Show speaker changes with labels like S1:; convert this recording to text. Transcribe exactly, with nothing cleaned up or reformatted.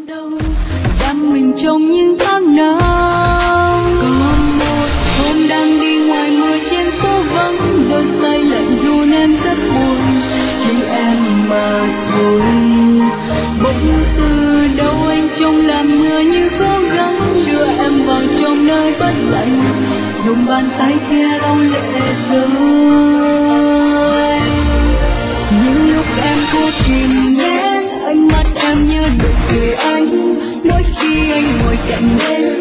S1: đâu giam mình trong những tháng năm. Có một hôm đang đi ngoài mưa trên phố vắng, đôi tay lạnh run em rất buồn, chỉ em mà thôi. Bỗng từ đâu anh trong làn mưa như cố gắng đưa em vào trong nơi bất lạnh, dùng bàn tay kia lau lệ rơi. Những lúc em cố kìm nén, ánh mắt em như nụ cười anh, mỗi khi anh ngồi cạnh bên